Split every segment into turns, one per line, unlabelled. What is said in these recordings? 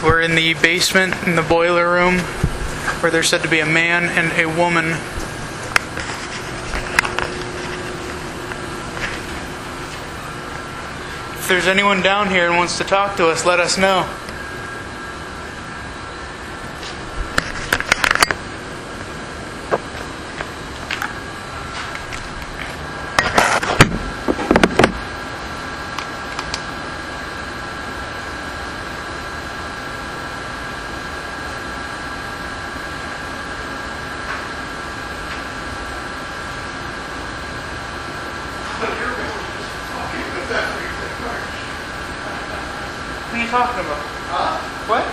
We're in the basement in the boiler room where there's said to be a man and a woman. If there's anyone down here and wants to talk to us, let us know. What are you talking about? What?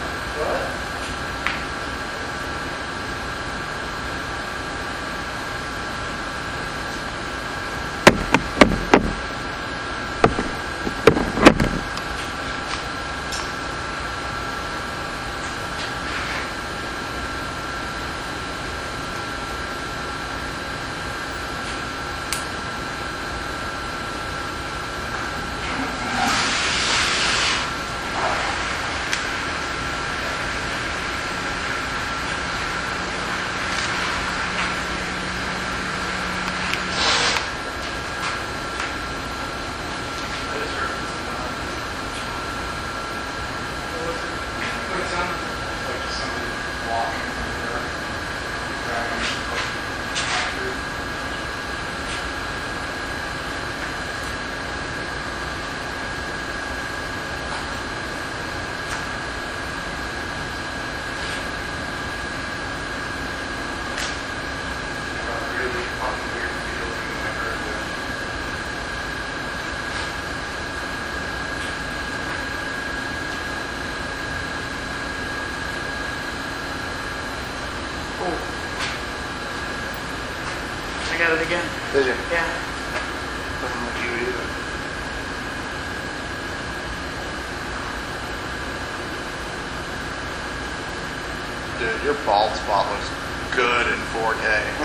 I got it again.
Did you?
Yeah.
Doesn't look you either. Dude, your bald spot looks good in 4K.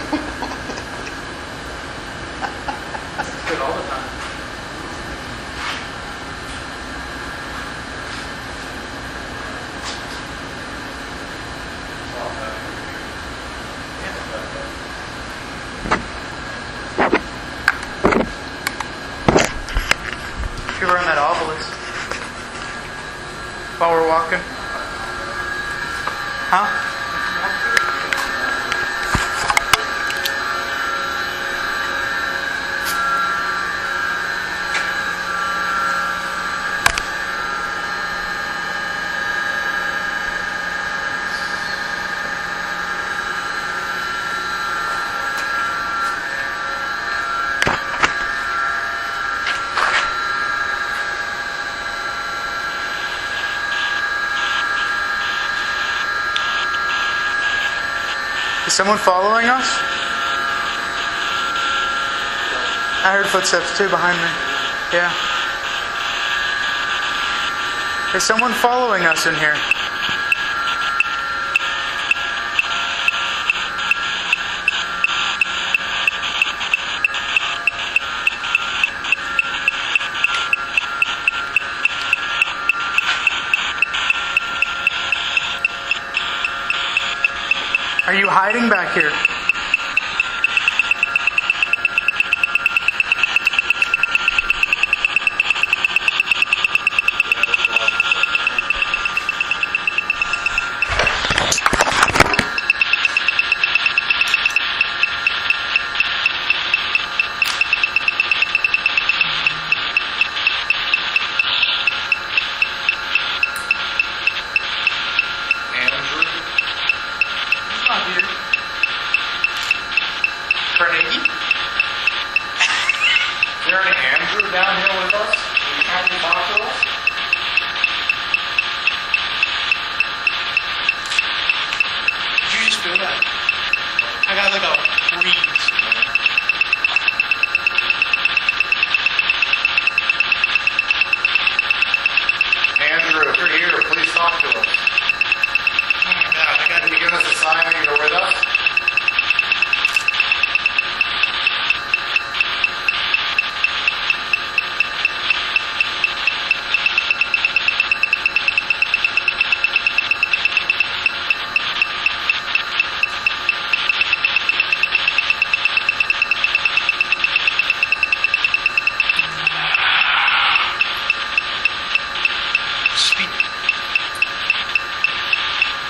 It's good all the time. You were on that obelisk while we're walking. Huh? Is someone following us? I heard footsteps too behind me. Yeah. Is someone following us in here? Are you hiding back here? Carnegie? Is there an Andrew down here with us? Are you trying to talk to us? Did you just feel that? I got like a breeze.
Andrew, if you're here, please talk to us.
Oh my God, I got
Can you give us a sign that you're with us?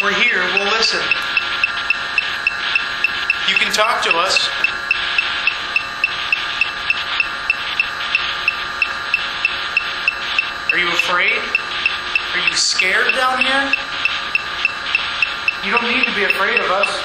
We're here. We'll listen. You can talk to us. Are you afraid? Are you scared down here? You don't need to be afraid of us.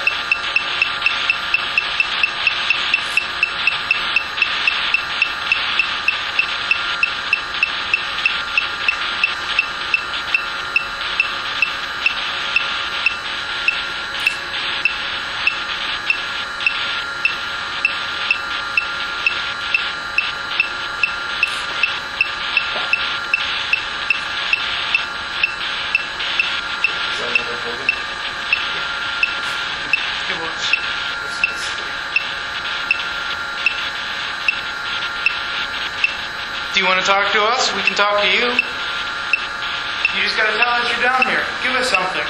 Do you want to talk to us? We can talk to you. You just got to tell us you're down here. Give us something.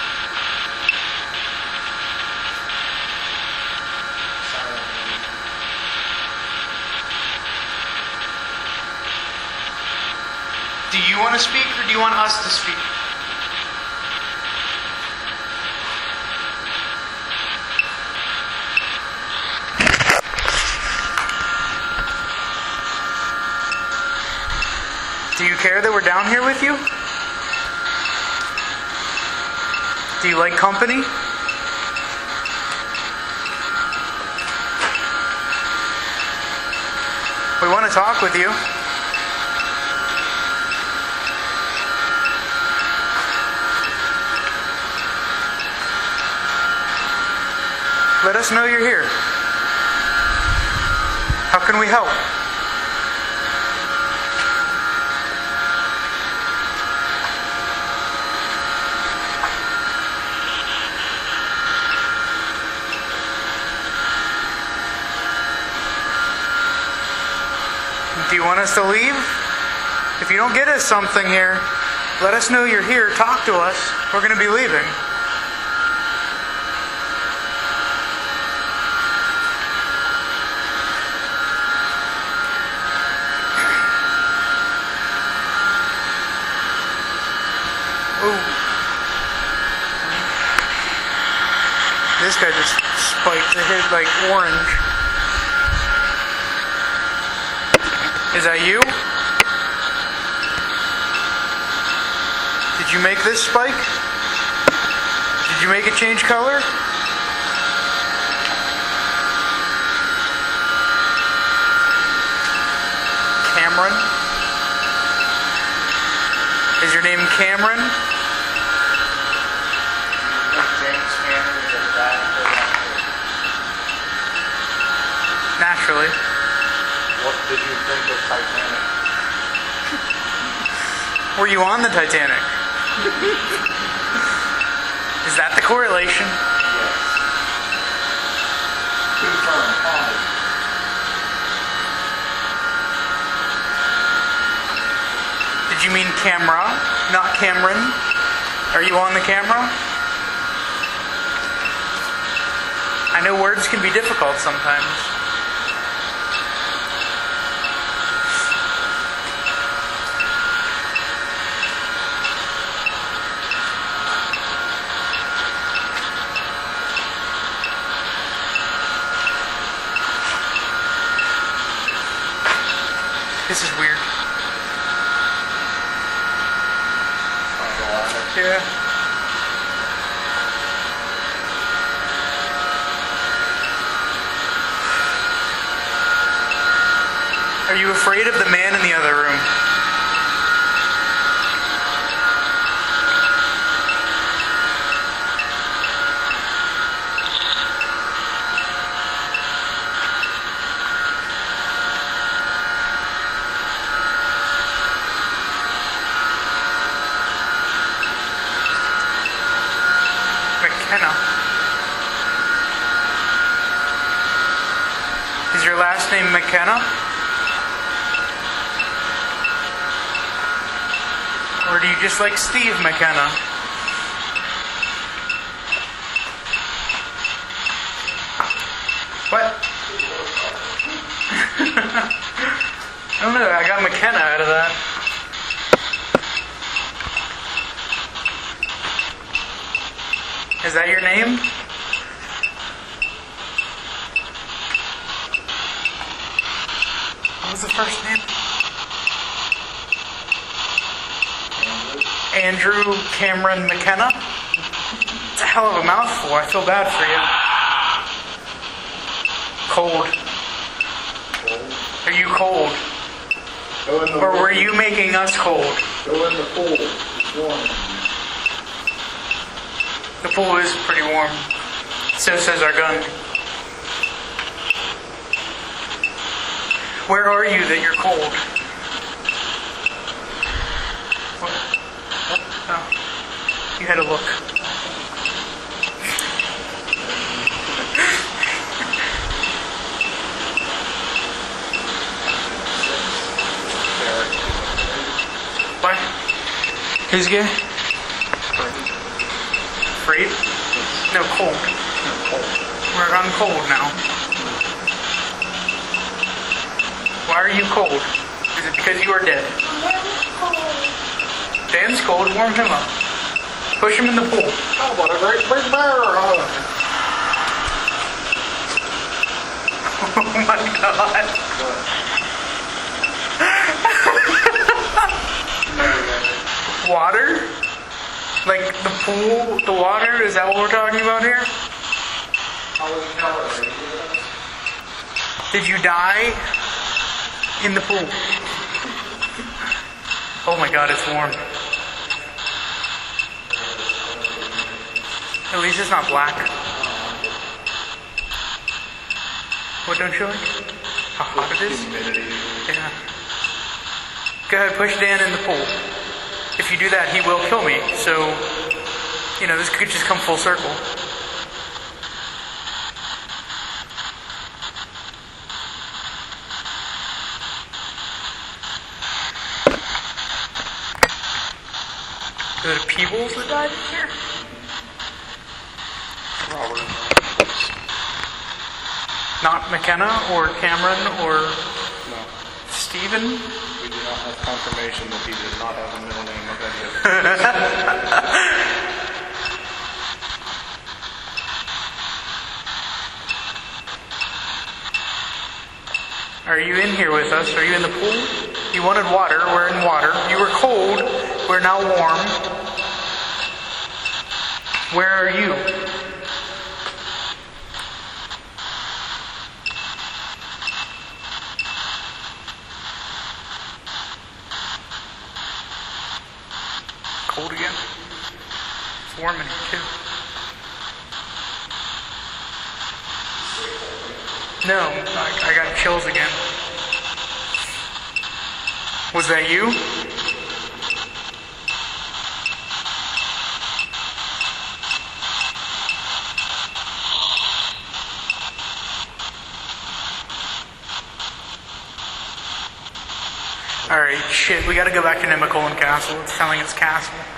Do you want to speak or do you want us to speak? Do you care that we're down here with you? Do you like company? We want to talk with you. Let us know you're here. How can we help? Do you want us to leave? If you don't get us something here, let us know you're here. Talk to us. We're going to be leaving. Oh. This guy just spiked the head like orange. Is that you? Did you make this spike? Did you make it change color? Cameron? Is your name Cameron?
James Cameron is a bad
Naturally.
What did you think of Titanic?
Were you on the Titanic? Is that the correlation?
Yes. Confirmed. Haunted.
Did you mean camera, not Cameron? Are you on the camera? I know words can be difficult sometimes. This is weird. Yeah. Are you afraid of the man in the other room? McKenna. Is your last name McKenna? Or do you just like Steve McKenna? What? I don't know, I got McKenna out of that. Is that your name? What was the first name? Andrew Cameron McKenna? It's a hell of a mouthful. I feel bad for you. Cold. Are you cold? Or were you making us cold?
Go in the pool. It's warm.
The pool is pretty warm. So says our gun. Where are you that you're cold? What? Oh. You had to look. What? Who's gay? Freed? No, cold. We're on cold now. Why are you cold? Is it because you are dead? Dan's cold. Warm him up. Push him in the pool.
Oh, what a great big bear hug.
Oh my god. Water? Like the pool, the water? Is that what we're talking about here? Did you die in the pool? Oh my god, it's warm. At least it's not black. What don't you like? How hot it is? Yeah. Go ahead, push Dan in the pool. If you do that, he will kill me. So, you know, this could just come full circle. Is it Peebles that died in here?
Robert.
Not McKenna or Cameron or
No.
Stephen?
We do not have confirmation that he did not have a middle name of any of them.
Are you in here with us? Are you in the pool? You wanted water. We're in water. You were cold. We're now warm. Where are you? Cold again? It's warm in here too. No, I got chills again. Was that you? Alright, shit, we gotta go back to Nemacolin Castle. It's telling us castle.